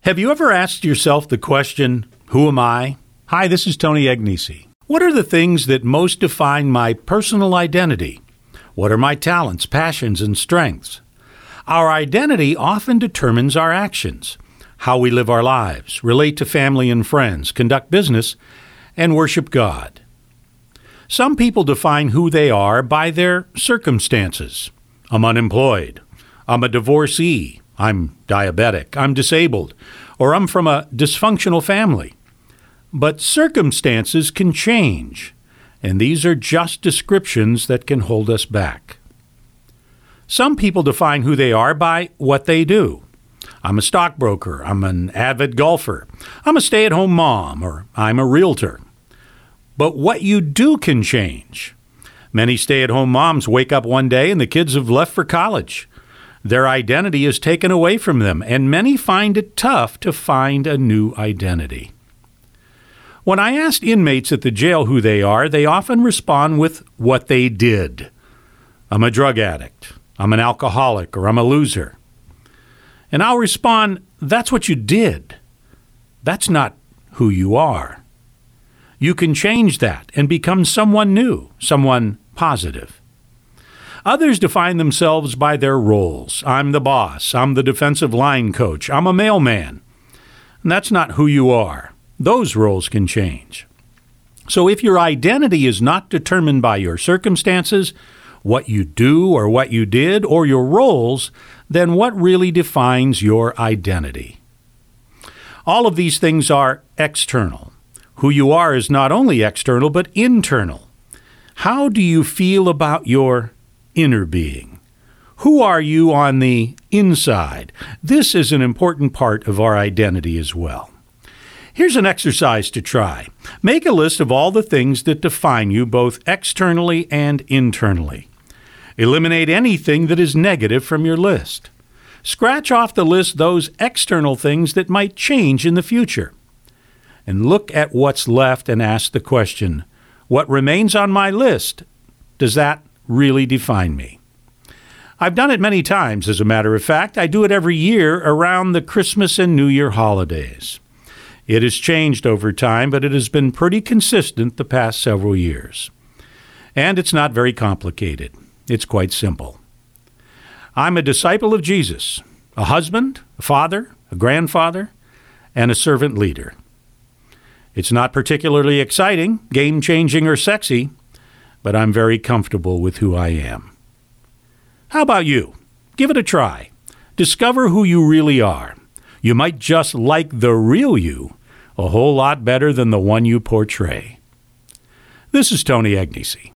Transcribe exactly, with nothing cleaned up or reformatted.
Have you ever asked yourself the question, who am I? Hi, this is Tony Agnesi. What are the things that most define my personal identity? What are my talents, passions, and strengths? Our identity often determines our actions, how we live our lives, relate to family and friends, conduct business, and worship God. Some people define who they are by their circumstances. I'm unemployed. I'm a divorcee. I'm diabetic. I'm disabled. Or I'm from a dysfunctional family. But circumstances can change, and these are just descriptions that can hold us back. Some people define who they are by what they do. I'm a stockbroker. I'm an avid golfer. I'm a stay-at-home mom, or I'm a realtor. But what you do can change. Many stay-at-home moms wake up one day and the kids have left for college. Their identity is taken away from them, and many find it tough to find a new identity. When I ask inmates at the jail who they are, they often respond with what they did. I'm a drug addict. I'm an alcoholic, or I'm a loser. And I'll respond, that's what you did. That's not who you are. You can change that and become someone new, someone positive. Others define themselves by their roles. I'm the boss. I'm the defensive line coach. I'm a mailman. And that's not who you are. Those roles can change. So if your identity is not determined by your circumstances, what you do or what you did, or your roles, then what really defines your identity? All of these things are external. Who you are is not only external, but internal. How do you feel about your inner being? Who are you on the inside? This is an important part of our identity as well. Here's an exercise to try. Make a list of all the things that define you both externally and internally. Eliminate anything that is negative from your list. Scratch off the list those external things that might change in the future. And look at what's left and ask the question, what remains on my list? Does that really define me? I've done it many times, as a matter of fact. I do it every year around the Christmas and New Year holidays. It has changed over time, but it has been pretty consistent the past several years. And it's not very complicated. It's quite simple. I'm a disciple of Jesus, a husband, a father, a grandfather, and a servant leader. It's not particularly exciting, game-changing, or sexy, but I'm very comfortable with who I am. How about you? Give it a try. Discover who you really are. You might just like the real you a whole lot better than the one you portray. This is Tony Agnesi.